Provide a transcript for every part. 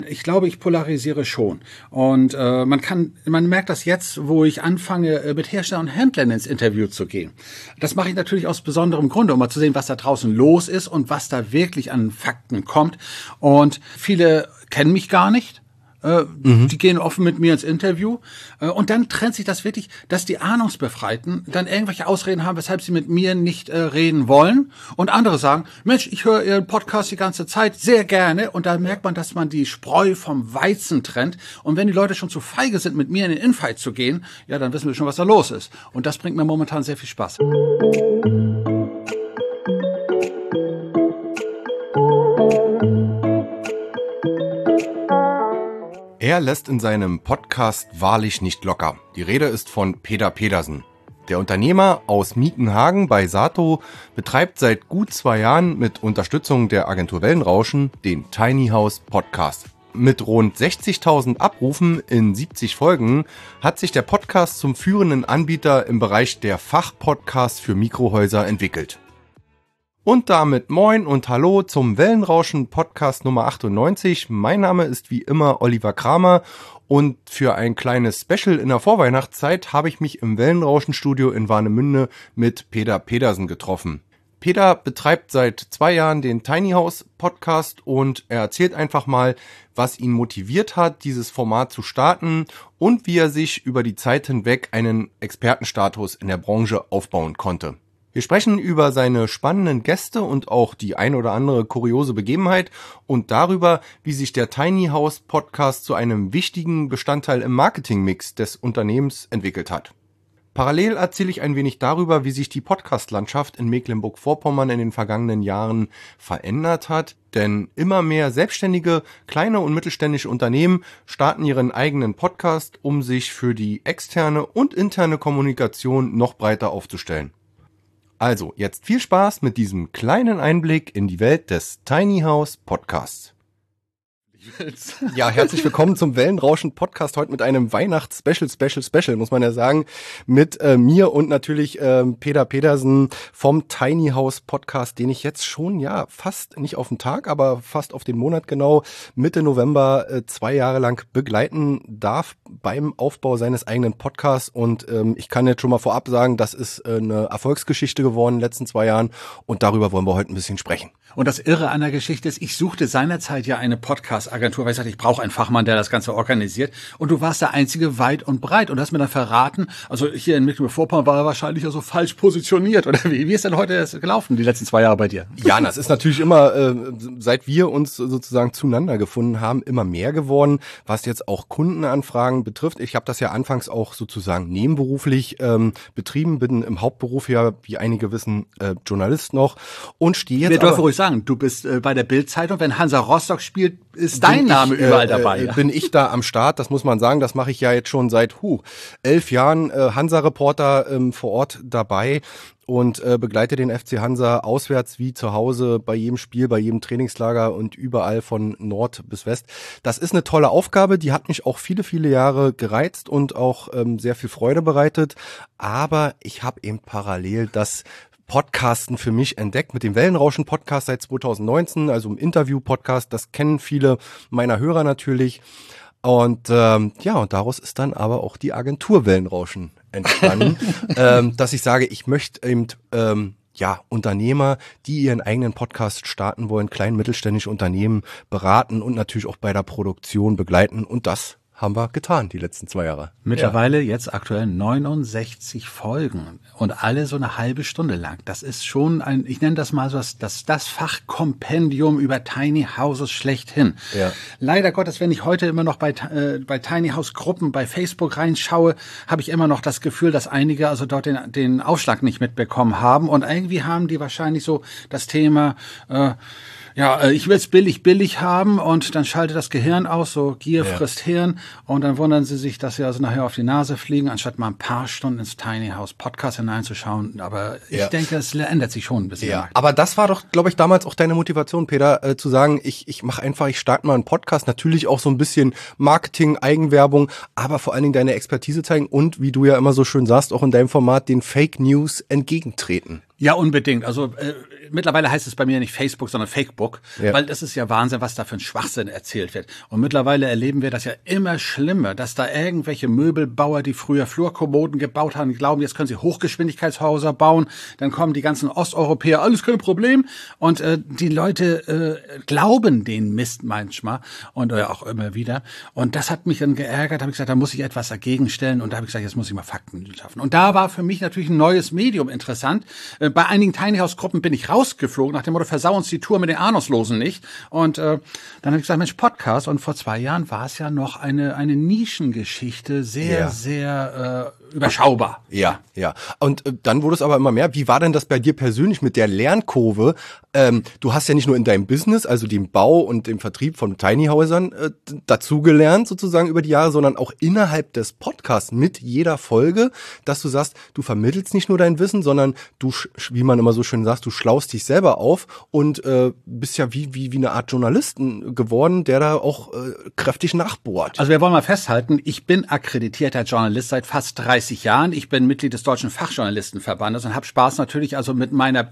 Ich glaube, ich polarisiere schon. Und man merkt das jetzt, wo ich anfange, mit Herstellern und Händlern ins Interview zu gehen. Das mache ich natürlich aus besonderem Grunde, um mal zu sehen, was da draußen los ist und was da wirklich an Fakten kommt. Und viele kennen mich gar nicht. Die gehen offen mit mir ins Interview. Und dann trennt sich das wirklich, dass die Ahnungsbefreiten dann irgendwelche Ausreden haben, weshalb sie mit mir nicht reden wollen. Und andere sagen, Mensch, ich höre Ihren Podcast die ganze Zeit sehr gerne. Und da merkt man, dass man die Spreu vom Weizen trennt. Und wenn die Leute schon zu feige sind, mit mir in den Infight zu gehen, ja, dann wissen wir schon, was da los ist. Und das bringt mir momentan sehr viel Spaß. Er lässt in seinem Podcast wahrlich nicht locker. Die Rede ist von Peter Pedersen. Der Unternehmer aus Miekenhagen bei Sato betreibt seit gut 2 Jahren mit Unterstützung der Agentur Wellenrauschen den Tiny House Podcast. Mit rund 60.000 Abrufen in 70 Folgen hat sich der Podcast zum führenden Anbieter im Bereich der Fachpodcasts für Mikrohäuser entwickelt. Und damit moin und hallo zum Wellenrauschen Podcast Nummer 98. Mein Name ist wie immer Oliver Kramer und für ein kleines Special in der Vorweihnachtszeit habe ich mich im Wellenrauschen-Studio in Warnemünde mit Peter Pedersen getroffen. Peter betreibt seit 2 Jahren den Tiny House Podcast und er erzählt einfach mal, was ihn motiviert hat, dieses Format zu starten und wie er sich über die Zeit hinweg einen Expertenstatus in der Branche aufbauen konnte. Wir sprechen über seine spannenden Gäste und auch die ein oder andere kuriose Begebenheit und darüber, wie sich der Tiny House Podcast zu einem wichtigen Bestandteil im Marketingmix des Unternehmens entwickelt hat. Parallel erzähle ich ein wenig darüber, wie sich die Podcast-Landschaft in Mecklenburg-Vorpommern in den vergangenen Jahren verändert hat, denn immer mehr selbstständige, kleine und mittelständische Unternehmen starten ihren eigenen Podcast, um sich für die externe und interne Kommunikation noch breiter aufzustellen. Also, jetzt viel Spaß mit diesem kleinen Einblick in die Welt des Tiny House Podcasts. Ja, herzlich willkommen zum Wellenrauschen Podcast, heute mit einem Weihnachts-Special, muss man ja sagen, mit mir und natürlich Peter Pedersen vom Tiny House Podcast, den ich jetzt schon, ja, fast nicht auf den Tag, aber fast auf den Monat genau, Mitte November 2 Jahre lang begleiten darf beim Aufbau seines eigenen Podcasts und ich kann jetzt schon mal vorab sagen, das ist eine Erfolgsgeschichte geworden in den letzten 2 Jahren und darüber wollen wir heute ein bisschen sprechen. Und das Irre an der Geschichte ist, ich suchte seinerzeit ja eine Podcast-Agentur, weil ich sagte, ich brauche einen Fachmann, der das Ganze organisiert. Und du warst der Einzige weit und breit und hast mir dann verraten, also hier in Mecklenburg-Vorpommern war er wahrscheinlich ja so falsch positioniert. Oder wie ist denn heute das gelaufen, die letzten 2 Jahre bei dir? Ja, das ist natürlich immer, seit wir uns sozusagen zueinander gefunden haben, immer mehr geworden, was jetzt auch Kundenanfragen betrifft. Ich habe das ja anfangs auch sozusagen nebenberuflich betrieben, bin im Hauptberuf ja, wie einige wissen, Journalist noch und stehe jetzt. Wir dürfen ruhig sagen, du bist bei der Bild-Zeitung, wenn Hansa Rostock spielt, ist dein Name überall dabei. Ja. Bin ich da am Start, das muss man sagen, das mache ich ja jetzt schon seit 11 Jahren, Hansa-Reporter vor Ort dabei und begleite den FC Hansa auswärts wie zu Hause bei jedem Spiel, bei jedem Trainingslager und überall von Nord bis West. Das ist eine tolle Aufgabe, die hat mich auch viele, viele Jahre gereizt und auch sehr viel Freude bereitet, aber ich habe eben parallel das Podcasten für mich entdeckt mit dem Wellenrauschen-Podcast seit 2019, also im Interview-Podcast. Das kennen viele meiner Hörer natürlich. Und ja, und daraus ist dann aber auch die Agentur Wellenrauschen entstanden, dass ich sage, ich möchte eben Unternehmer, die ihren eigenen Podcast starten wollen, klein mittelständische Unternehmen beraten und natürlich auch bei der Produktion begleiten. Und das haben wir getan, die letzten 2 Jahre. Mittlerweile jetzt aktuell 69 Folgen und alle so eine halbe Stunde lang. Das ist schon ich nenne das mal so das Fachkompendium über Tiny Houses schlechthin. Ja. Leider Gottes, wenn ich heute immer noch bei Tiny House Gruppen bei Facebook reinschaue, habe ich immer noch das Gefühl, dass einige also dort den Aufschlag nicht mitbekommen haben und irgendwie haben die wahrscheinlich so das Thema, ich will es billig haben und dann schaltet das Gehirn aus, so Gier frisst Hirn und dann wundern sie sich, dass sie also nachher auf die Nase fliegen, anstatt mal ein paar Stunden ins Tiny House Podcast hineinzuschauen. Aber ich denke, es ändert sich schon ein bisschen. Ja, aber das war doch, glaube ich, damals auch deine Motivation, Peter, zu sagen, ich starte mal einen Podcast, natürlich auch so ein bisschen Marketing, Eigenwerbung, aber vor allen Dingen deine Expertise zeigen und, wie du ja immer so schön sagst, auch in deinem Format den Fake News entgegentreten. Ja, unbedingt. Also mittlerweile heißt es bei mir nicht Facebook, sondern Fakebook, weil das ist ja Wahnsinn, was da für ein Schwachsinn erzählt wird. Und mittlerweile erleben wir das ja immer schlimmer, dass da irgendwelche Möbelbauer, die früher Flurkommoden gebaut haben, glauben, jetzt können sie Hochgeschwindigkeitshäuser bauen, dann kommen die ganzen Osteuropäer, alles kein Problem. Und die Leute glauben den Mist manchmal und auch immer wieder. Und das hat mich dann geärgert, habe ich gesagt, da muss ich etwas dagegen stellen. Und da habe ich gesagt, jetzt muss ich mal Fakten schaffen. Und da war für mich natürlich ein neues Medium interessant. Bei einigen Tiny House Gruppen bin ich rausgeflogen nach dem Motto, versau uns die Tour mit den Ahnungslosen nicht. Und dann habe ich gesagt, Mensch, Podcast. Und vor 2 Jahren war es ja noch eine Nischengeschichte, sehr überschaubar. Ja. Und dann wurde es aber immer mehr. Wie war denn das bei dir persönlich mit der Lernkurve? Du hast ja nicht nur in deinem Business, also dem Bau und dem Vertrieb von Tiny Häusern dazugelernt sozusagen über die Jahre, sondern auch innerhalb des Podcasts mit jeder Folge, dass du sagst, du vermittelst nicht nur dein Wissen, sondern du, wie man immer so schön sagt, du schlaust dich selber auf und bist ja wie eine Art Journalisten geworden, der da auch kräftig nachbohrt. Also wir wollen mal festhalten, ich bin akkreditierter Journalist seit fast 30 Jahren. Ich bin Mitglied des Deutschen Fachjournalistenverbandes und habe Spaß natürlich also mit meiner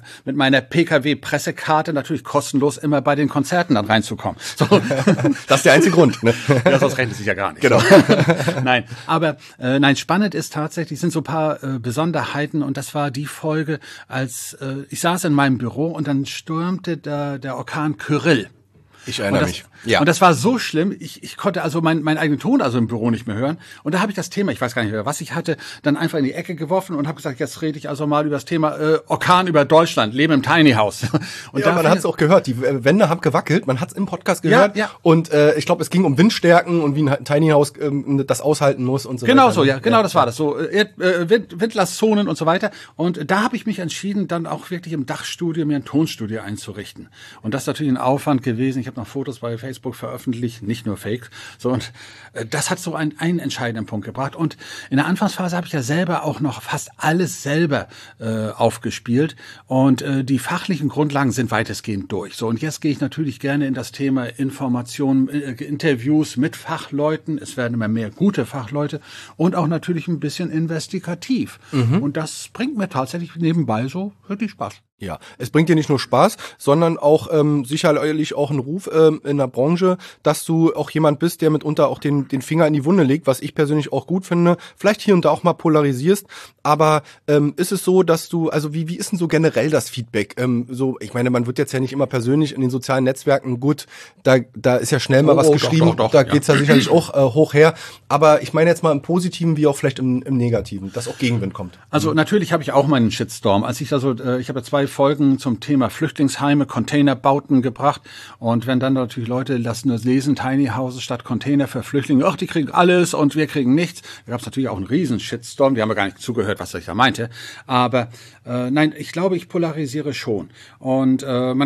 PKW-Pressekarte natürlich kostenlos immer bei den Konzerten dann reinzukommen. So. Das ist der einzige Grund. Ne? Ja, sonst rechnet sich ja gar nicht. Genau. Nein, aber spannend ist tatsächlich, sind so ein paar Besonderheiten und das war die Folge, als ich saß in meinem Büro und dann stürmte der Orkan Kyrill. Ich erinnere mich. Ja. Und das war so schlimm, ich konnte also meinen eigenen Ton also im Büro nicht mehr hören. Und da habe ich das Thema, ich weiß gar nicht mehr, was ich hatte, dann einfach in die Ecke geworfen und habe gesagt, jetzt rede ich also mal über das Thema Orkan über Deutschland, Leben im Tiny House. Und ja, man hat es auch gehört, die Wände haben gewackelt, man hat es im Podcast gehört. Ja. Und ich glaube, es ging um Windstärken und wie ein Tiny House das aushalten muss und so genau weiter. So, ja, genau das war das. So Windlastzonen und so weiter. Und da habe ich mich entschieden, dann auch wirklich im Dachstudio mir ein Tonstudio einzurichten. Und das ist natürlich ein Aufwand gewesen. Ich habe noch Fotos bei Facebook veröffentlicht, nicht nur Fake. So, und das hat so einen entscheidenden Punkt gebracht. Und in der Anfangsphase habe ich ja selber auch noch fast alles selber aufgespielt. Und die fachlichen Grundlagen sind weitestgehend durch. So, und jetzt gehe ich natürlich gerne in das Thema Informationen, Interviews mit Fachleuten. Es werden immer mehr gute Fachleute und auch natürlich ein bisschen investigativ. Und das bringt mir tatsächlich nebenbei so wirklich Spaß. Ja, es bringt dir nicht nur Spaß, sondern auch sicherlich auch einen Ruf in der Branche, dass du auch jemand bist, der mitunter auch den Finger in die Wunde legt, was ich persönlich auch gut finde. Vielleicht hier und da auch mal polarisierst, aber ist es so, dass du, also wie ist denn so generell das Feedback? Ich meine, man wird jetzt ja nicht immer persönlich in den sozialen Netzwerken, gut, da ist ja schnell mal was geschrieben, doch, da geht's ja sicherlich auch hoch her, aber ich meine jetzt mal im Positiven wie auch vielleicht im Negativen, dass auch Gegenwind kommt. Also natürlich habe ich auch meinen Shitstorm. Als ich also, ich habe ja 2 Folgen zum Thema Flüchtlingsheime, Containerbauten gebracht. Und wenn dann natürlich Leute lassen das lesen, Tiny Houses statt Container für Flüchtlinge, ach, die kriegen alles und wir kriegen nichts. Da gab es natürlich auch einen riesen Shitstorm. Die haben ja gar nicht zugehört, was ich da meinte. Aber nein, ich glaube, ich polarisiere schon. Und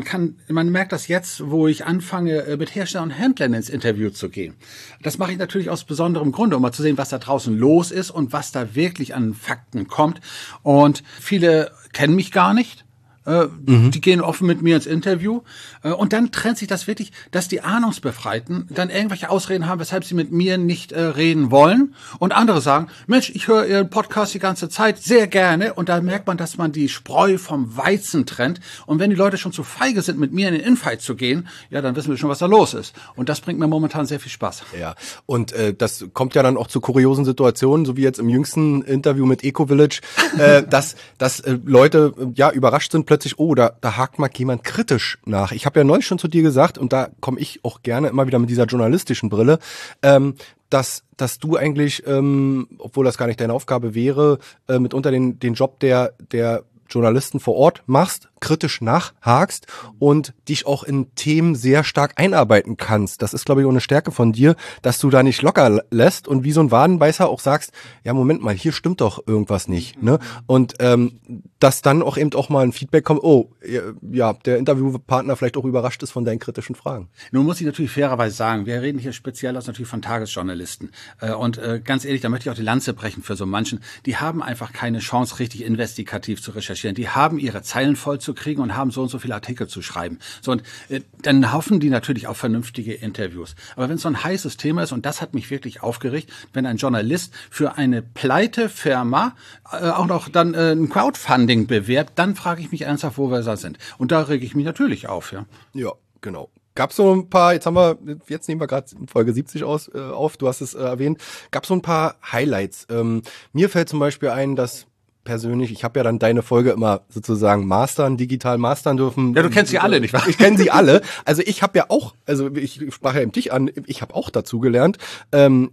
man merkt das jetzt, wo ich anfange, mit Herstellern und Händlern ins Interview zu gehen. Das mache ich natürlich aus besonderem Grunde, um mal zu sehen, was da draußen los ist und was da wirklich an Fakten kommt. Und viele kennen mich gar nicht. Die gehen offen mit mir ins Interview und dann trennt sich das wirklich, dass die Ahnungsbefreiten dann irgendwelche Ausreden haben, weshalb sie mit mir nicht reden wollen und andere sagen, Mensch, ich höre Ihren Podcast die ganze Zeit sehr gerne und da merkt man, dass man die Spreu vom Weizen trennt und wenn die Leute schon zu feige sind, mit mir in den Infight zu gehen, ja, dann wissen wir schon, was da los ist und das bringt mir momentan sehr viel Spaß. Ja, und das kommt ja dann auch zu kuriosen Situationen, so wie jetzt im jüngsten Interview mit Eco-Village, dass Leute ja überrascht sind, plötzlich, oh, da hakt mal jemand kritisch nach. Ich habe ja neulich schon zu dir gesagt, und da komme ich auch gerne immer wieder mit dieser journalistischen Brille, dass du eigentlich, obwohl das gar nicht deine Aufgabe wäre, mitunter den Job der Journalisten vor Ort machst, kritisch nachhakst und dich auch in Themen sehr stark einarbeiten kannst. Das ist, glaube ich, auch eine Stärke von dir, dass du da nicht locker lässt und wie so ein Wadenbeißer auch sagst, ja, Moment mal, hier stimmt doch irgendwas nicht. Ne? Und dass dann auch eben auch mal ein Feedback kommt, oh, ja, der Interviewpartner vielleicht auch überrascht ist von deinen kritischen Fragen. Nun muss ich natürlich fairerweise sagen, wir reden hier speziell natürlich von Tagesjournalisten. Und ganz ehrlich, da möchte ich auch die Lanze brechen für so manchen. Die haben einfach keine Chance, richtig investigativ zu recherchieren. Die haben ihre Zeilen voll zu zu kriegen und haben so und so viele Artikel zu schreiben. So, und dann hoffen die natürlich auf vernünftige Interviews. Aber wenn es so ein heißes Thema ist, und das hat mich wirklich aufgeregt, wenn ein Journalist für eine Pleitefirma auch noch dann ein Crowdfunding bewerbt, dann frage ich mich ernsthaft, wo wir da sind. Und da rege ich mich natürlich auf, ja. Ja, genau. Gab's so ein paar, jetzt nehmen wir gerade Folge 70 auf, du hast es erwähnt, gab's so ein paar Highlights. Mir fällt zum Beispiel ein, dass persönlich, ich habe ja dann deine Folge immer sozusagen digital mastern dürfen. Ja, du kennst sie alle, nicht wahr? Ich kenne sie alle. Also ich habe ja auch, ich sprach ja eben dich an, ich habe auch dazu gelernt, habe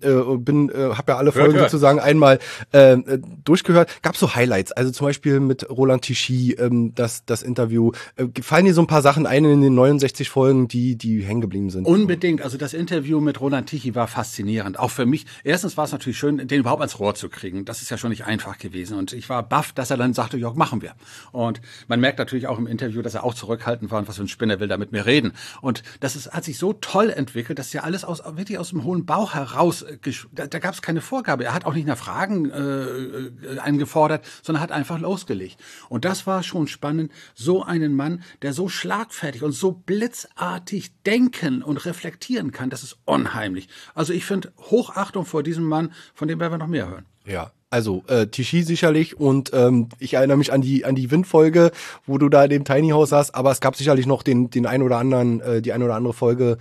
ja alle Folgen sozusagen einmal durchgehört. Gab so Highlights, also zum Beispiel mit Roland Tichy, das Interview. Fallen dir so ein paar Sachen ein in den 69 Folgen, die hängen geblieben sind? Unbedingt. Also das Interview mit Roland Tichy war faszinierend. Auch für mich. Erstens war es natürlich schön, den überhaupt ans Rohr zu kriegen. Das ist ja schon nicht einfach gewesen. Und ich war baff, dass er dann sagte, ja, machen wir. Und man merkt natürlich auch im Interview, dass er auch zurückhaltend war und was für ein Spinner will da mit mir reden. Und hat sich so toll entwickelt, dass ja alles wirklich aus dem hohen Bauch heraus, da gab es keine Vorgabe. Er hat auch nicht nach Fragen eingefordert, sondern hat einfach losgelegt. Und das war schon spannend, so einen Mann, der so schlagfertig und so blitzartig denken und reflektieren kann, das ist unheimlich. Also ich finde Hochachtung vor diesem Mann, von dem werden wir noch mehr hören. Ja. Also Tichy sicherlich und ich erinnere mich an die Wind-Folge, wo du da in dem Tiny House saßt, aber es gab sicherlich noch den ein oder anderen, die ein oder andere Folge,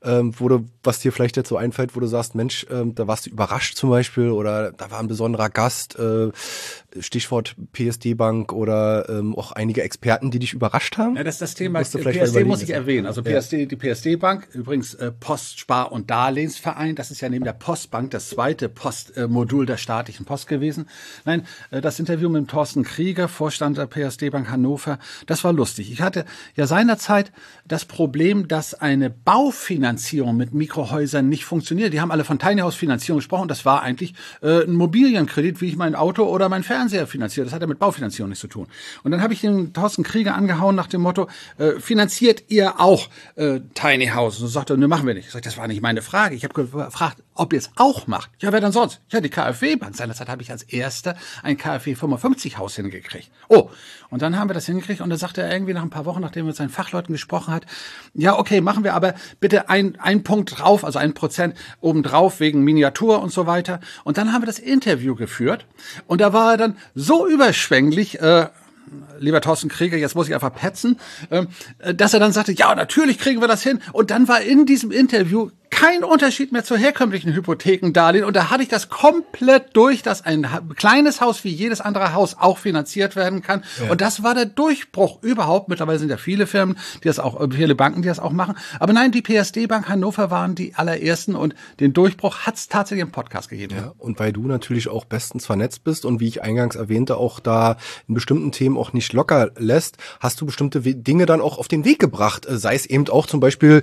was dir vielleicht jetzt so einfällt, wo du sagst, Mensch, da warst du überrascht zum Beispiel oder da war ein besonderer Gast, Stichwort PSD-Bank oder auch einige Experten, die dich überrascht haben? Ja, das ist das Thema. PSD muss ich erwähnen. Also PSD, die PSD-Bank, übrigens Post, Spar- und Darlehensverein, das ist ja neben der Postbank das zweite Postmodul der staatlichen Post gewesen. Nein, das Interview mit Thorsten Krieger, Vorstand der PSD-Bank Hannover, das war lustig. Ich hatte ja seinerzeit das Problem, dass eine Baufinanzierung mit Mikrohäusern nicht funktioniert. Die haben alle von Tiny House Finanzierung gesprochen. Das war eigentlich ein Immobilienkredit, wie ich mein Auto oder mein Fernseher finanziere. Das hat ja mit Baufinanzierung nichts zu tun. Und dann habe ich den Thorsten Krieger angehauen nach dem Motto, finanziert ihr auch Tiny House? Und so sagte er, ne, machen wir nicht. Ich sagte, das war nicht meine Frage. Ich habe gefragt, ob ihr es auch macht. Ja, wer denn sonst? Ja, die KfW-Bank. Seinerzeit habe ich als erster ein KfW 55 Haus hingekriegt. Oh, und dann haben wir das hingekriegt und dann sagte er irgendwie nach ein paar Wochen, nachdem er mit seinen Fachleuten gesprochen hat, ja, okay, machen wir aber bitte ein Punkt drauf, also 1% obendrauf wegen Miniatur und so weiter. Und dann haben wir das Interview geführt und da war er dann so überschwänglich, lieber Thorsten Krieger, jetzt muss ich einfach petzen, dass er dann sagte, ja, natürlich kriegen wir das hin. Und dann war in diesem Interview kein Unterschied mehr zur herkömmlichen Hypothekendarlehen. Und da hatte ich das komplett durch, dass ein kleines Haus wie jedes andere Haus auch finanziert werden kann. Ja. Und das war der Durchbruch überhaupt. Mittlerweile sind ja viele Firmen, viele Banken, die das auch machen. Aber nein, die PSD-Bank Hannover waren die allerersten und den Durchbruch hat es tatsächlich im Podcast gegeben. Ja, und weil du natürlich auch bestens vernetzt bist und wie ich eingangs erwähnte, auch da in bestimmten Themen auch nicht locker lässt, hast du bestimmte Dinge dann auch auf den Weg gebracht. Sei es eben auch zum Beispiel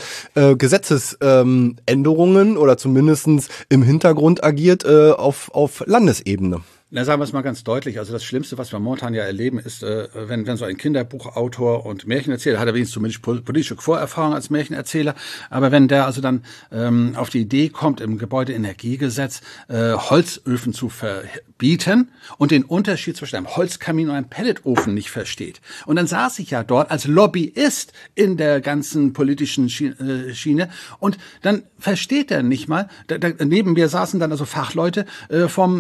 Gesetzesänderungen oder zumindestens im Hintergrund agiert auf Landesebene. Na, sagen wir es mal ganz deutlich. Also das Schlimmste, was wir momentan ja erleben, ist, wenn so ein Kinderbuchautor und Märchenerzähler, hat er wenigstens zumindest politische Vorerfahrung als Märchenerzähler, aber wenn der also dann auf die Idee kommt, im Gebäudeenergiegesetz Holzöfen zu verbieten und den Unterschied zwischen einem Holzkamin und einem Pelletofen nicht versteht. Und dann saß ich ja dort als Lobbyist in der ganzen politischen Schiene und dann versteht er nicht mal, neben mir saßen dann also Fachleute von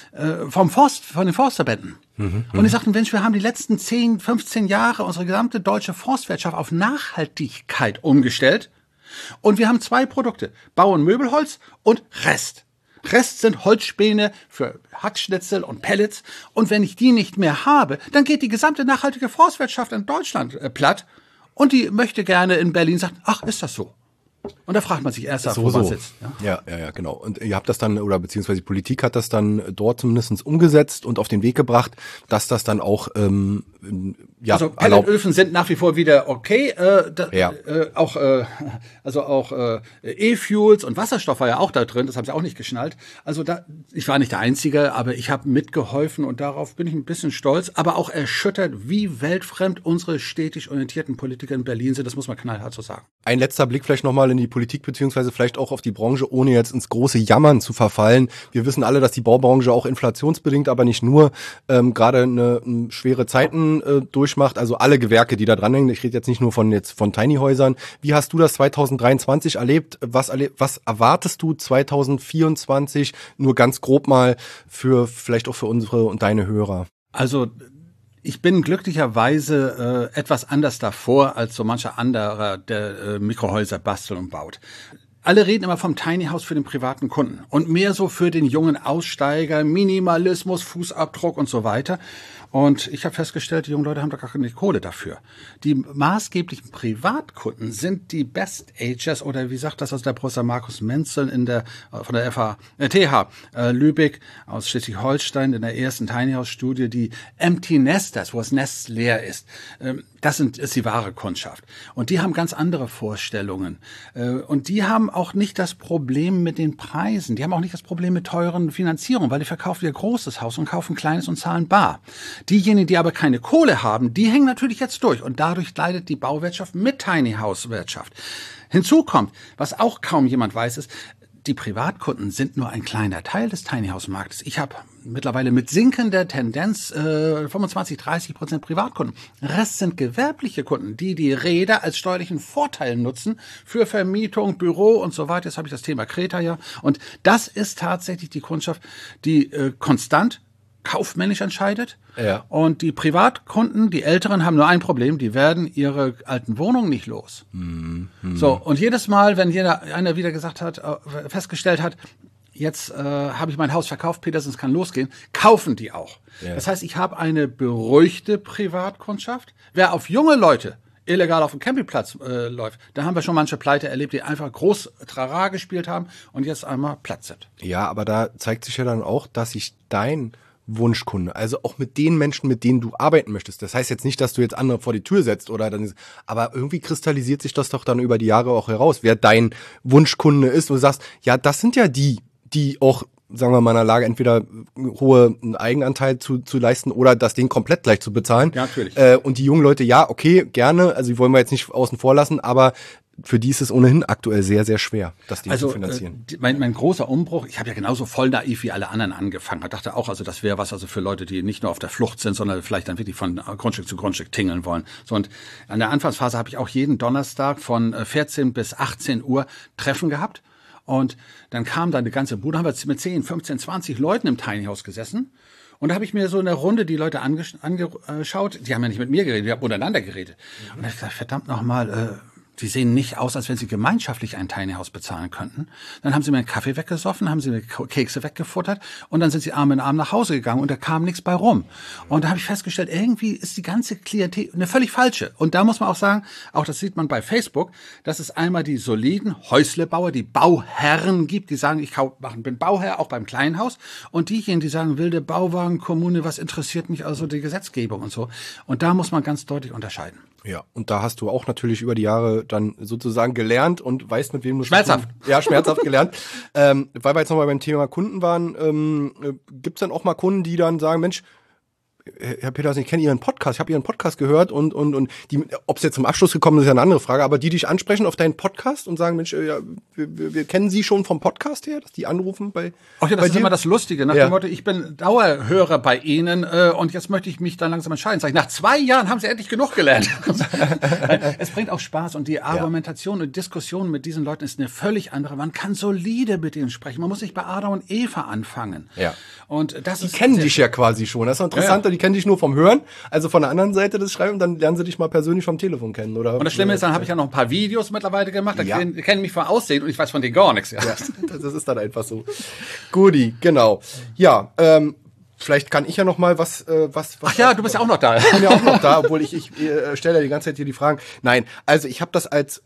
den Forstverbänden. Und die sagten, Mensch, wir haben die letzten 10, 15 Jahre unsere gesamte deutsche Forstwirtschaft auf Nachhaltigkeit umgestellt. Und wir haben 2 Produkte, Bau- und Möbelholz und Rest. Rest sind Holzspäne für Hackschnitzel und Pellets. Und wenn ich die nicht mehr habe, dann geht die gesamte nachhaltige Forstwirtschaft in Deutschland platt. Und die möchte gerne in Berlin sagen, ach, ist das so? Und da fragt man sich erst, wo man sitzt. Ja, genau. Und ihr habt das dann, oder beziehungsweise die Politik hat das dann dort zumindest umgesetzt und auf den Weg gebracht, dass das dann auch also Pelletöfen sind nach wie vor wieder okay. Auch E-Fuels und Wasserstoff war ja auch da drin, das haben sie auch nicht geschnallt. Also ich war nicht der Einzige, aber ich habe mitgeholfen und darauf bin ich ein bisschen stolz, aber auch erschüttert, wie weltfremd unsere städtisch orientierten Politiker in Berlin sind. Das muss man knallhart so sagen. Ein letzter Blick vielleicht nochmal in die Politik, beziehungsweise vielleicht auch auf die Branche, ohne jetzt ins große Jammern zu verfallen. Wir wissen alle, dass die Baubranche auch inflationsbedingt, aber nicht nur, gerade eine schwere Zeiten durchmacht, also alle Gewerke, die da dranhängen. Ich rede jetzt nicht nur von Tiny-Häusern. Wie hast du das 2023 erlebt? Was erwartest du 2024? Nur ganz grob mal vielleicht auch für unsere und deine Hörer. Also ich bin glücklicherweise etwas anders davor als so mancher anderer, der Mikrohäuser bastelt und baut. Alle reden immer vom Tiny House für den privaten Kunden und mehr so für den jungen Aussteiger, Minimalismus, Fußabdruck und so weiter. Und ich habe festgestellt, die jungen Leute haben doch gar keine Kohle dafür. Die maßgeblichen Privatkunden sind die Best-Agers oder wie sagt das der Professor Markus Menzel von der TH Lübeck aus Schleswig-Holstein in der ersten Tiny House Studie, die Empty Nesters, wo das Nest leer ist. Das ist die wahre Kundschaft. Und die haben ganz andere Vorstellungen. Und die haben auch nicht das Problem mit den Preisen. Die haben auch nicht das Problem mit teuren Finanzierungen, weil die verkaufen ihr großes Haus und kaufen kleines und zahlen bar. Diejenigen, die aber keine Kohle haben, die hängen natürlich jetzt durch. Und dadurch leidet die Bauwirtschaft mit Tiny House Wirtschaft. Hinzu kommt, was auch kaum jemand weiß, ist, die Privatkunden sind nur ein kleiner Teil des Tiny House Marktes. Ich habe mittlerweile mit sinkender Tendenz 25-30% Privatkunden. Rest sind gewerbliche Kunden, die Räder als steuerlichen Vorteil nutzen für Vermietung, Büro und so weiter. Jetzt habe ich das Thema Kreta ja. Und das ist tatsächlich die Kundschaft, die konstant kaufmännisch entscheidet. Ja. Und die Privatkunden, die Älteren, haben nur ein Problem, die werden ihre alten Wohnungen nicht los. So, und jedes Mal, wenn einer wieder festgestellt hat, jetzt habe ich mein Haus verkauft, Petersens kann losgehen, kaufen die auch. Ja. Das heißt, ich habe eine beruhigte Privatkundschaft. Wer auf junge Leute illegal auf dem Campingplatz läuft, da haben wir schon manche Pleite erlebt, die einfach groß Trara gespielt haben und jetzt einmal platt sind. Ja, aber da zeigt sich ja dann auch, dass sich dein Wunschkunde, also auch mit den Menschen, mit denen du arbeiten möchtest. Das heißt jetzt nicht, dass du jetzt andere vor die Tür setzt aber irgendwie kristallisiert sich das doch dann über die Jahre auch heraus, wer dein Wunschkunde ist und du sagst, ja, das sind ja die auch, sagen wir mal, in der Lage, entweder hohen Eigenanteil zu leisten oder das Ding komplett gleich zu bezahlen. Ja, natürlich. Und die jungen Leute, ja, okay, gerne, also die wollen wir jetzt nicht außen vor lassen, aber für die ist es ohnehin aktuell sehr, sehr schwer, das Ding zu finanzieren. Mein großer Umbruch, ich habe ja genauso voll naiv wie alle anderen angefangen. Ich dachte auch, also das wäre was für Leute, die nicht nur auf der Flucht sind, sondern vielleicht dann wirklich von Grundstück zu Grundstück tingeln wollen. So, und an der Anfangsphase habe ich auch jeden Donnerstag von 14 bis 18 Uhr Treffen gehabt. Und dann kam da eine ganze Bude, haben wir mit 10, 15, 20 Leuten im Tiny House gesessen. Und da habe ich mir so in der Runde die Leute angeschaut. Die haben ja nicht mit mir geredet, wir haben untereinander geredet. Und da habe ich gesagt, verdammt nochmal, die sehen nicht aus, als wenn sie gemeinschaftlich ein Tiny House bezahlen könnten. Dann haben sie mir einen Kaffee weggesoffen, haben sie mir Kekse weggefuttert und dann sind sie Arm in Arm nach Hause gegangen und da kam nichts bei rum. Und da habe ich festgestellt, irgendwie ist die ganze Klientel eine völlig falsche. Und da muss man auch sagen, auch das sieht man bei Facebook, dass es einmal die soliden Häuslebauer, die Bauherren gibt, die sagen, ich bin Bauherr, auch beim kleinen Haus. Und diejenigen, die sagen, wilde Bauwagen, Kommune, was interessiert mich also die Gesetzgebung und so. Und da muss man ganz deutlich unterscheiden. Ja, und da hast du auch natürlich über die Jahre dann sozusagen gelernt und weißt, mit wem du schmerzhaft. Ja, schmerzhaft gelernt. Weil wir jetzt nochmal beim Thema Kunden waren, gibt's dann auch mal Kunden, die dann sagen, Mensch, Herr Petersen, ich kenne Ihren Podcast, ich habe Ihren Podcast gehört und die, ob es jetzt zum Abschluss gekommen ist, ist ja eine andere Frage, aber die dich ansprechen auf deinen Podcast und sagen, Mensch, ja, wir kennen Sie schon vom Podcast her, dass die anrufen bei Ach ja, das ist immer das Lustige, nach dem Motto, ich bin Dauerhörer bei Ihnen und jetzt möchte ich mich dann langsam entscheiden. Sag ich, nach 2 Jahren haben Sie endlich genug gelernt. Es bringt auch Spaß und die Argumentation und Diskussion mit diesen Leuten ist eine völlig andere. Man kann solide mit ihnen sprechen. Man muss nicht bei Adam und Eva anfangen. Ja. Und das die kennen dich ja quasi schon. Das ist interessant. Die kennen dich nur vom Hören, also von der anderen Seite des Schreibens, dann lernen sie dich mal persönlich vom Telefon kennen, oder? Und das Schlimme ist, dann habe ich ja noch ein paar Videos mittlerweile gemacht, da kennen mich von Aussehen und ich weiß von denen gar nichts. Ja. Das ist dann einfach so. Guti, genau. Ja, vielleicht kann ich ja noch mal was. Ach ja, du bist ja auch noch da. Ich bin ja auch noch da, obwohl ich stelle ja die ganze Zeit hier die Fragen. Nein, also ich habe das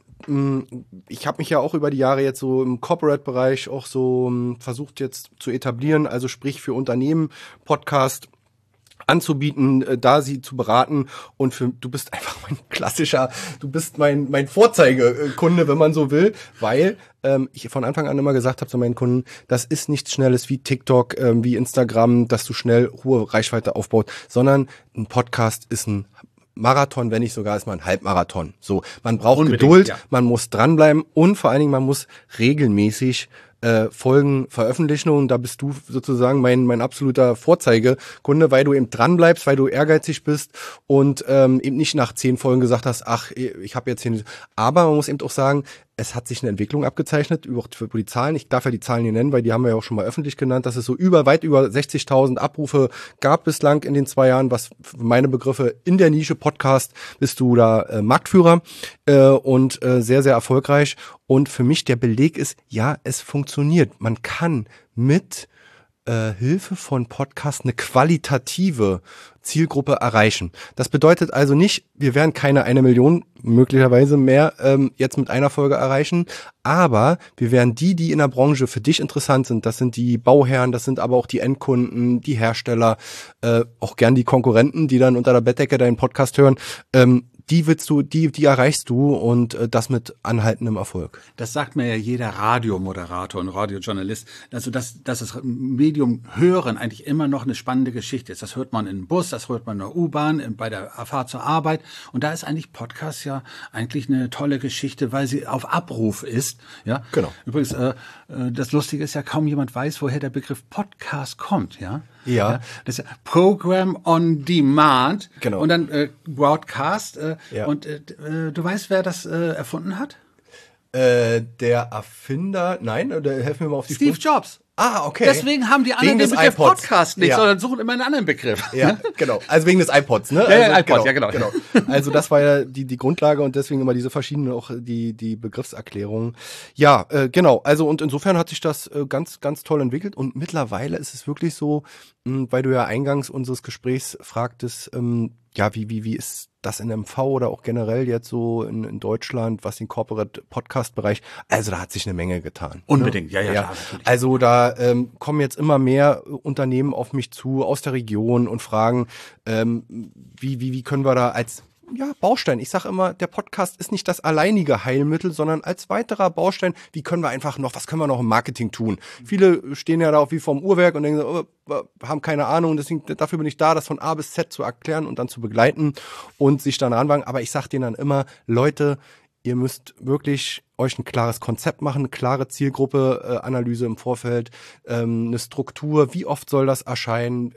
ich habe mich ja auch über die Jahre jetzt so im Corporate-Bereich auch so versucht jetzt zu etablieren, also sprich für Unternehmen, Podcast anzubieten, da sie zu beraten und du bist einfach du bist mein Vorzeigekunde, wenn man so will, weil ich von Anfang an immer gesagt habe zu meinen Kunden, das ist nichts Schnelles wie TikTok, wie Instagram, dass du schnell hohe Reichweite aufbaust, sondern ein Podcast ist ein Marathon, wenn nicht sogar ist man ein Halbmarathon. So, man braucht Geduld, man muss dranbleiben und vor allen Dingen man muss regelmäßig Folgenveröffentlichungen. Da bist du sozusagen mein absoluter Vorzeigekunde, weil du eben dran bleibst, weil du ehrgeizig bist und eben nicht nach 10 Folgen gesagt hast, ach, ich habe jetzt hier nicht. Aber man muss eben auch sagen, es hat sich eine Entwicklung abgezeichnet, über die Zahlen. Ich darf ja die Zahlen hier nennen, weil die haben wir ja auch schon mal öffentlich genannt, dass es so weit über 60.000 Abrufe gab bislang in den 2 Jahren, was für meine Begriffe in der Nische Podcast bist du da Marktführer und sehr, sehr erfolgreich. Und für mich der Beleg ist, ja, es funktioniert. Man kann mit Hilfe von Podcasts eine qualitative Zielgruppe erreichen. Das bedeutet also nicht, wir werden keine 1 Million möglicherweise mehr jetzt mit einer Folge erreichen, aber wir werden die in der Branche für dich interessant sind, das sind die Bauherren, das sind aber auch die Endkunden, die Hersteller, auch gern die Konkurrenten, die dann unter der Bettdecke deinen Podcast hören, die erreichst du und das mit anhaltendem Erfolg. Das sagt mir ja jeder Radiomoderator und Radiojournalist. Also, dass das Medium Hören eigentlich immer noch eine spannende Geschichte ist. Das hört man im Bus, das hört man in der U-Bahn, bei der Fahrt zur Arbeit. Und da ist eigentlich Podcast ja eigentlich eine tolle Geschichte, weil sie auf Abruf ist. Ja, genau. Übrigens, das Lustige ist ja, kaum jemand weiß, woher der Begriff Podcast kommt. Ja. Ja. Das ist Program on Demand. Genau. Und dann Broadcast. Ja. Und du weißt, wer das erfunden hat? Der Erfinder, nein, oder helfen wir mal auf die Steve Spur? Jobs. Ah, okay. Deswegen haben die anderen Wegen den des Begriff iPods. Podcast nicht, Ja. sondern suchen immer einen anderen Begriff. Ja, genau. Also wegen des iPods, ne? Ja, also, iPod, ja, genau. Also das war ja die Grundlage und deswegen immer diese verschiedenen auch die Begriffserklärungen. Ja, genau. Also und insofern hat sich das ganz, ganz toll entwickelt und mittlerweile ist es wirklich so, weil du ja eingangs unseres Gesprächs fragtest, ja, wie ist das in MV oder auch generell jetzt so in Deutschland, was den Corporate-Podcast-Bereich, also da hat sich eine Menge getan. Unbedingt, ne? ja, klar, natürlich. Also da kommen jetzt immer mehr Unternehmen auf mich zu aus der Region und fragen, wie können wir da als Baustein. Ich sage immer, der Podcast ist nicht das alleinige Heilmittel, sondern als weiterer Baustein, was können wir noch im Marketing tun? Viele stehen ja da auch wie vorm Uhrwerk und denken so, haben keine Ahnung, deswegen, dafür bin ich da, das von A bis Z zu erklären und dann zu begleiten und sich dann ranwagen. Aber ich sage denen dann immer, Leute, ihr müsst wirklich euch ein klares Konzept machen, eine klare Zielgruppe, Analyse im Vorfeld, eine Struktur, wie oft soll das erscheinen,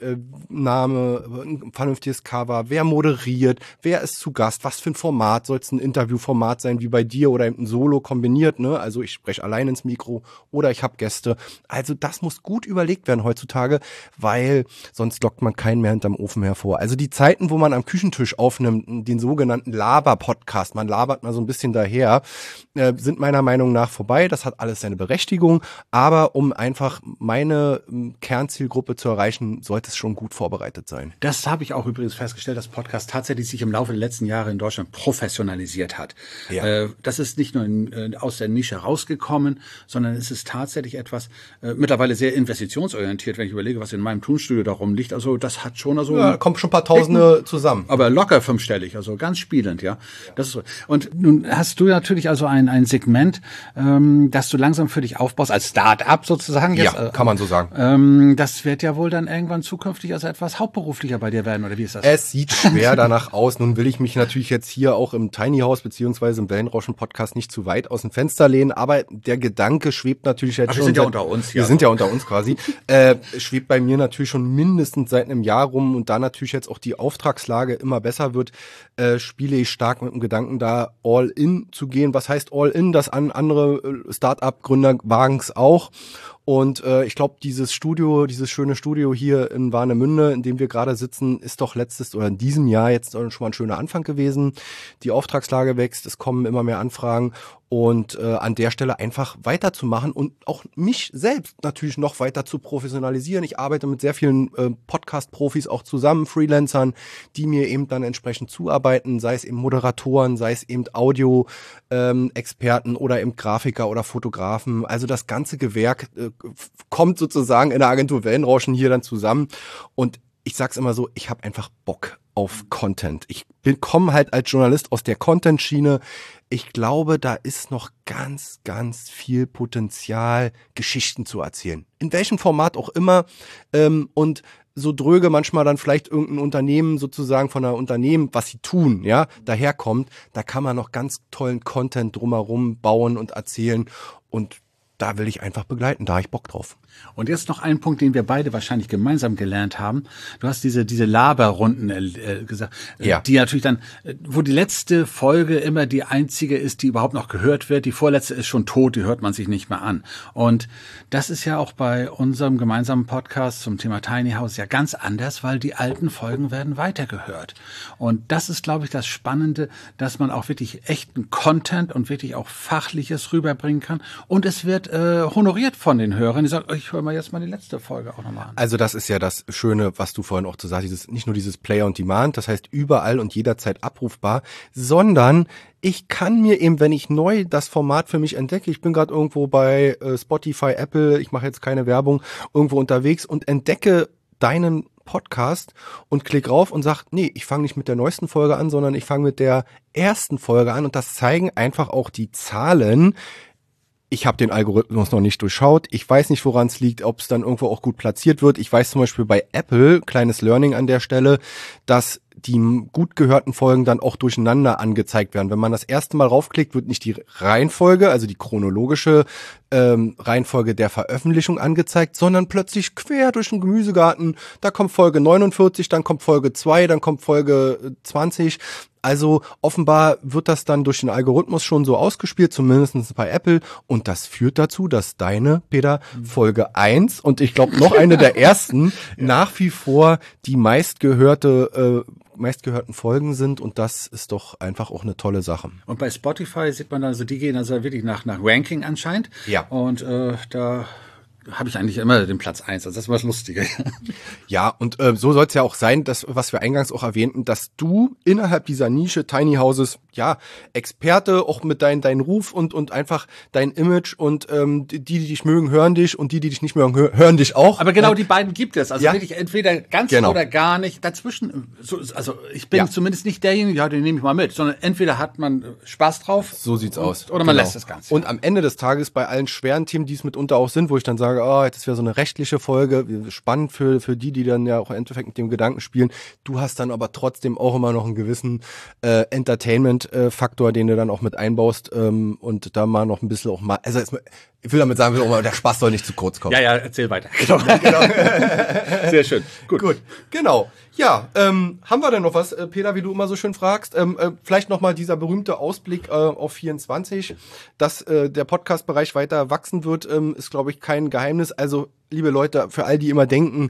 Name, ein vernünftiges Cover, wer moderiert, wer ist zu Gast, was für ein Format, soll es ein Interviewformat sein wie bei dir oder ein Solo kombiniert, ne? Also ich spreche allein ins Mikro oder ich habe Gäste. Also das muss gut überlegt werden heutzutage, weil sonst lockt man keinen mehr hinterm Ofen hervor. Also die Zeiten, wo man am Küchentisch aufnimmt, den sogenannten Laber-Podcast, man labert mal so ein bisschen daher, sind meiner Meinung nach vorbei. Das hat alles seine Berechtigung, aber um einfach meine Kernzielgruppe zu erreichen, sollte es schon gut vorbereitet sein. Das habe ich auch übrigens festgestellt, dass Podcast tatsächlich sich im Laufe der letzten Jahre in Deutschland professionalisiert hat. Ja. Das ist nicht nur aus der Nische rausgekommen, sondern es ist tatsächlich etwas mittlerweile sehr investitionsorientiert, wenn ich überlege, was in meinem Tonstudio da rumliegt. Also das hat schon da kommt schon ein paar Tausende zusammen. Aber locker 5-stellig, also ganz spielend, ja. Das ist so. Und nun hast du natürlich also ein Segment, das du langsam für dich aufbaust, als Start-up sozusagen. Jetzt, ja, kann man so sagen. Das wird ja wohl dann irgendwann zukünftig also etwas hauptberuflicher bei dir werden, oder wie ist das? Es sieht schwer danach aus. Nun will ich mich natürlich jetzt hier auch im Tiny House beziehungsweise im Wellenrauschen-Podcast nicht zu weit aus dem Fenster lehnen, aber der Gedanke schwebt natürlich jetzt schon. Wir sind ja unter uns, ja. Wir sind ja unter uns quasi. Schwebt bei mir natürlich schon mindestens seit einem Jahr rum und da natürlich jetzt auch die Auftragslage immer besser wird, spiele ich stark mit dem Gedanken, da all in zu gehen. Was heißt all in? Das an andere Start-up-Gründer wagen es auch. Und ich glaube, dieses schöne Studio hier in Warnemünde, in dem wir gerade sitzen, ist doch in diesem Jahr jetzt schon mal ein schöner Anfang gewesen. Die Auftragslage wächst, es kommen immer mehr Anfragen und an der Stelle einfach weiterzumachen und auch mich selbst natürlich noch weiter zu professionalisieren. Ich arbeite mit sehr vielen Podcast-Profis auch zusammen, Freelancern, die mir eben dann entsprechend zuarbeiten, sei es eben Moderatoren, sei es eben Audio-Experten oder eben Grafiker oder Fotografen. Also das ganze Gewerk kommt sozusagen in der Agentur Wellenrauschen hier dann zusammen und ich sag's immer so, ich habe einfach Bock auf Content. Ich komme halt als Journalist aus der Content-Schiene. Ich glaube, da ist noch ganz, ganz viel Potenzial, Geschichten zu erzählen. In welchem Format auch immer. Und so dröge manchmal dann vielleicht irgendein Unternehmen sozusagen von einer Unternehmen, was sie tun, ja, daherkommt, da kann man noch ganz tollen Content drumherum bauen und erzählen und da will ich einfach begleiten, da habe ich Bock drauf. Und jetzt noch ein Punkt, den wir beide wahrscheinlich gemeinsam gelernt haben. Du hast diese Laberrunden gesagt, die natürlich dann, wo die letzte Folge immer die einzige ist, die überhaupt noch gehört wird. Die vorletzte ist schon tot, die hört man sich nicht mehr an. Und das ist ja auch bei unserem gemeinsamen Podcast zum Thema Tiny House ja ganz anders, weil die alten Folgen werden weitergehört. Und das ist, glaube ich, das Spannende, dass man auch wirklich echten Content und wirklich auch Fachliches rüberbringen kann. Und es wird honoriert von den Hörern, die sagen, ich höre mal jetzt mal die letzte Folge auch nochmal an. Also das ist ja das Schöne, was du vorhin auch so sagst, nicht nur dieses Play on Demand, das heißt überall und jederzeit abrufbar, sondern ich kann mir eben, wenn ich neu das Format für mich entdecke, ich bin gerade irgendwo bei Spotify, Apple, ich mache jetzt keine Werbung, irgendwo unterwegs und entdecke deinen Podcast und klick rauf und sag, nee, ich fange nicht mit der neuesten Folge an, sondern ich fange mit der ersten Folge an und das zeigen einfach auch die Zahlen. Ich habe den Algorithmus noch nicht durchschaut. Ich weiß nicht, woran es liegt, ob es dann irgendwo auch gut platziert wird. Ich weiß zum Beispiel bei Apple, kleines Learning an der Stelle, dass die gut gehörten Folgen dann auch durcheinander angezeigt werden. Wenn man das erste Mal raufklickt, wird nicht die Reihenfolge, also die chronologische Reihenfolge der Veröffentlichung angezeigt, sondern plötzlich quer durch den Gemüsegarten. Da kommt Folge 49, dann kommt Folge 2, dann kommt Folge 20. Also offenbar wird das dann durch den Algorithmus schon so ausgespielt, zumindest bei Apple. Und das führt dazu, dass deine, Peter, Folge 1 und ich glaube noch eine der ersten nach wie vor die meistgehörten Folgen sind. Und das ist doch einfach auch eine tolle Sache. Und bei Spotify sieht man also, die gehen also wirklich nach Ranking anscheinend. Ja. Und da habe ich eigentlich immer den Platz 1. Also das war das Lustige. Ja, und so soll es ja auch sein, das, was wir eingangs auch erwähnten, dass du innerhalb dieser Nische Tiny Houses, ja, Experte, auch mit dein Ruf und einfach dein Image und die dich mögen, hören dich und die dich nicht mögen, hören dich auch. Aber genau die beiden gibt es. Also ja, wirklich entweder ganz oder gar nicht. Dazwischen, also ich bin zumindest nicht derjenige, ja, den nehme ich mal mit, sondern entweder hat man Spaß drauf. So sieht's aus. Oder man lässt das Ganze. Und am Ende des Tages bei allen schweren Themen, die es mitunter auch sind, wo ich dann sage, jetzt ist wieder so eine rechtliche Folge, spannend für die dann ja auch im Endeffekt mit dem Gedanken spielen. Du hast dann aber trotzdem auch immer noch einen gewissen Entertainment-Faktor, den du dann auch mit einbaust und da mal noch ein bisschen auch mal, also ich will damit sagen, der Spaß soll nicht zu kurz kommen. Ja, erzähl weiter. Genau. Sehr schön. Gut, genau. Ja, haben wir denn noch was, Peter, wie du immer so schön fragst? Vielleicht nochmal dieser berühmte Ausblick auf 24, dass der Podcast-Bereich weiter wachsen wird, ist, glaube ich, kein Geheimnis. Also, liebe Leute, für all die immer denken,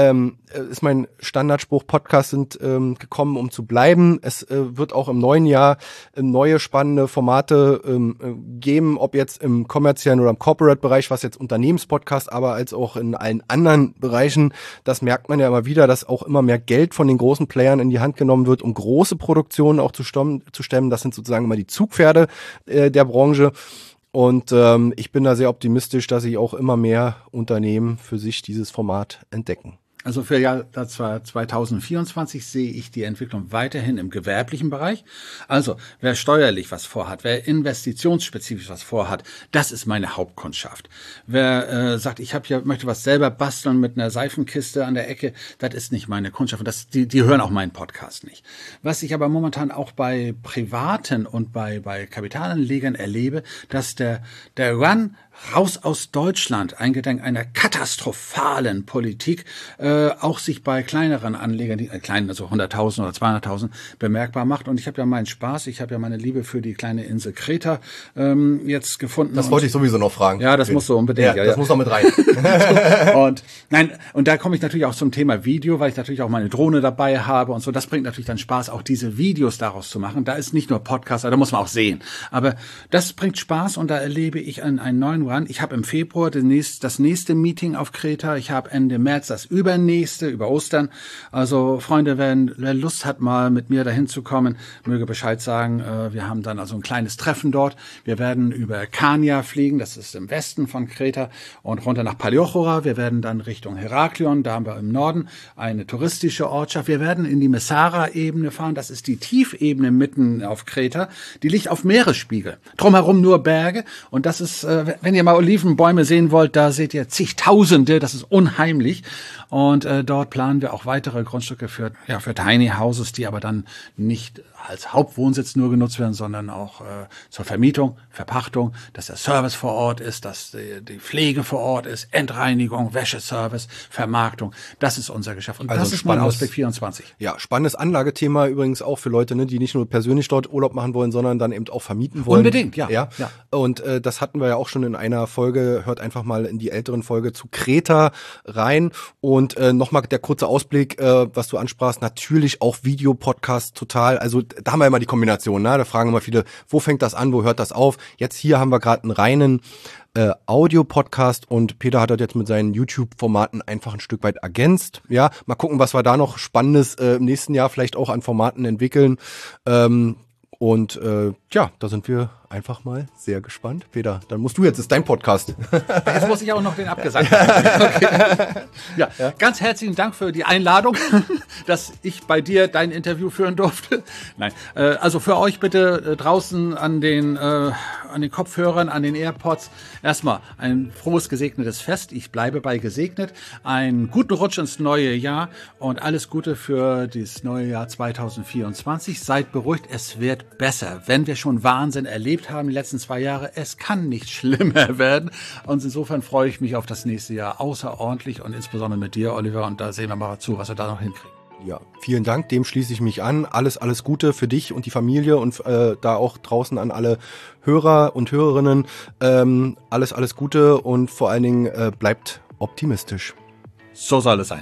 ist mein Standardspruch, Podcasts sind gekommen, um zu bleiben. Es wird auch im neuen Jahr neue spannende Formate geben, ob jetzt im kommerziellen oder im Corporate-Bereich, was jetzt Unternehmenspodcast, aber als auch in allen anderen Bereichen. Das merkt man ja immer wieder, dass auch immer mehr Geld von den großen Playern in die Hand genommen wird, um große Produktionen auch zu stemmen. Das sind sozusagen immer die Zugpferde der Branche. Und ich bin da sehr optimistisch, dass sich auch immer mehr Unternehmen für sich dieses Format entdecken. Also für Jahr 2024 sehe ich die Entwicklung weiterhin im gewerblichen Bereich. Also wer steuerlich was vorhat, wer investitionsspezifisch was vorhat, das ist meine Hauptkundschaft. Wer sagt, möchte was selber basteln mit einer Seifenkiste an der Ecke, das ist nicht meine Kundschaft. Die hören auch meinen Podcast nicht. Was ich aber momentan auch bei Privaten und bei Kapitalanlegern erlebe, dass der Run raus aus Deutschland, eingedenk einer katastrophalen Politik, auch sich bei kleineren Anlegern, die kleinen, also 100.000 oder 200.000, bemerkbar macht. Und ich habe ja meinen Spaß, ich habe ja meine Liebe für die kleine Insel Kreta jetzt gefunden. Das wollte ich sowieso noch fragen. Ja, das muss so unbedingt. Ja, das muss noch mit rein. Und da komme ich natürlich auch zum Thema Video, weil ich natürlich auch meine Drohne dabei habe und so. Das bringt natürlich dann Spaß, auch diese Videos daraus zu machen. Da ist nicht nur Podcast, da muss man auch sehen. Aber das bringt Spaß und da erlebe ich einen neuen Run. Ich habe im Februar das nächste Meeting auf Kreta. Ich habe Ende März das übernächste, über Ostern. Also Freunde, wer Lust hat, mal mit mir dahin zu kommen, möge Bescheid sagen. Wir haben dann also ein kleines Treffen dort. Wir werden über Kania fliegen, das ist im Westen von Kreta, und runter nach Paliochora. Wir werden dann Richtung Heraklion, da haben wir im Norden eine touristische Ortschaft. Wir werden in die Messara-Ebene fahren. Das ist die Tiefebene mitten auf Kreta. Die liegt auf Meeresspiegel. Drumherum nur Berge. Und das ist, wenn ihr mal Olivenbäume sehen wollt, da seht ihr zigtausende, das ist unheimlich. Und dort planen wir auch weitere Grundstücke für Tiny Houses, die aber dann nicht als Hauptwohnsitz nur genutzt werden, sondern auch zur Vermietung, Verpachtung, dass der Service vor Ort ist, dass die Pflege vor Ort ist, Endreinigung, Wäscheservice, Vermarktung. Das ist unser Geschäft. Und also das ist mein Ausblick 24. Ja, spannendes Anlagethema übrigens auch für Leute, ne, die nicht nur persönlich dort Urlaub machen wollen, sondern dann eben auch vermieten wollen. Unbedingt, ja. Und das hatten wir ja auch schon in einer Folge, hört einfach mal in die älteren Folge zu Kreta rein. Und nochmal der kurze Ausblick, was du ansprachst, natürlich auch Videopodcast total. Also da haben wir immer die Kombination, ne? Da fragen immer viele, wo fängt das an, wo hört das auf? Jetzt hier haben wir gerade einen reinen Audio-Podcast und Peter hat das jetzt mit seinen YouTube-Formaten einfach ein Stück weit ergänzt. Ja, mal gucken, was wir da noch Spannendes im nächsten Jahr vielleicht auch an Formaten entwickeln. Und da sind wir einfach mal sehr gespannt. Peter, dann musst du jetzt, ist dein Podcast. Jetzt muss ich auch noch den Abgesang machen. Okay. Ja, ganz herzlichen Dank für die Einladung, dass ich bei dir dein Interview führen durfte. Nein, also für euch bitte draußen an den Kopfhörern, an den AirPods erstmal ein frohes, gesegnetes Fest. Ich bleibe bei gesegnet. Einen guten Rutsch ins neue Jahr und alles Gute für das neue Jahr 2024. Seid beruhigt, es wird besser. Wenn wir schon Wahnsinn erlebt haben die letzten 2 Jahre, es kann nicht schlimmer werden. Und insofern freue ich mich auf das nächste Jahr außerordentlich und insbesondere mit dir, Oliver. Und da sehen wir mal zu, was wir da noch hinkriegen. Ja, vielen Dank, dem schließe ich mich an. Alles Gute für dich und die Familie und da auch draußen an alle Hörer und Hörerinnen. Alles Gute und vor allen Dingen bleibt optimistisch. So soll es sein.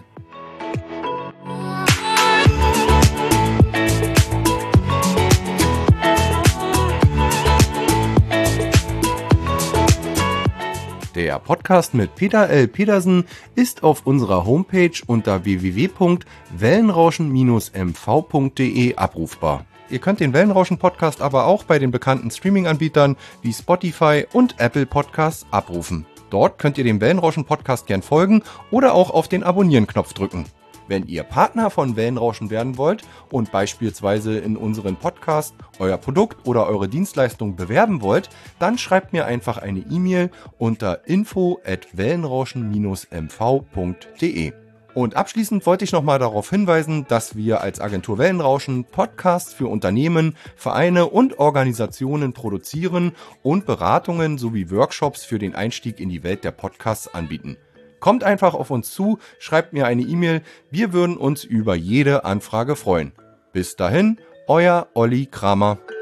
Der Podcast mit Peter L. Pedersen ist auf unserer Homepage unter www.wellenrauschen-mv.de abrufbar. Ihr könnt den Wellenrauschen-Podcast aber auch bei den bekannten Streaming-Anbietern wie Spotify und Apple Podcasts abrufen. Dort könnt ihr dem Wellenrauschen-Podcast gern folgen oder auch auf den Abonnieren-Knopf drücken. Wenn ihr Partner von Wellenrauschen werden wollt und beispielsweise in unseren Podcast euer Produkt oder eure Dienstleistung bewerben wollt, dann schreibt mir einfach eine E-Mail unter info@wellenrauschen-mv.de. Und abschließend wollte ich nochmal darauf hinweisen, dass wir als Agentur Wellenrauschen Podcasts für Unternehmen, Vereine und Organisationen produzieren und Beratungen sowie Workshops für den Einstieg in die Welt der Podcasts anbieten. Kommt einfach auf uns zu, schreibt mir eine E-Mail, wir würden uns über jede Anfrage freuen. Bis dahin, euer Olli Kramer.